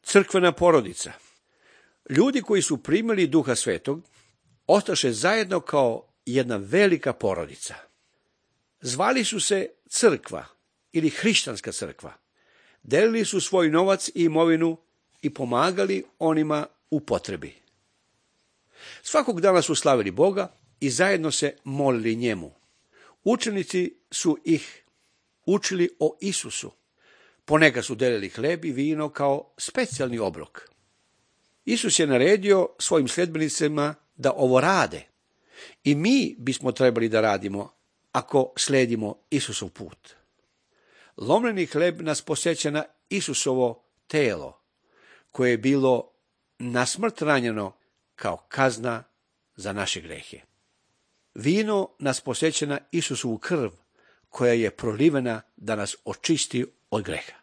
crkvena porodica. Ljudi koji su primili Duha Svetog ostaše zajedno kao jedna velika porodica. Zvali su se crkva ili hrišćanska crkva. Delili su svoj novac i imovinu i pomagali onima u potrebi. Svakog dana su slavili Boga i zajedno se molili njemu. Učenici su ih učili o Isusu. Ponekad su delili hleb i vino kao specijalni obrok. Isus je naredio svojim sledbenicima da ovo rade. I mi bismo trebali da radimo ako sledimo Isusov put. Lomljeni hleb nas podsjeća na Isusovo telo, koje je bilo na smrt ranjeno kao kazna za naše grehe. Vino nas podsjeća na Isusovu krv, koja je prolivena da nas očisti od greha.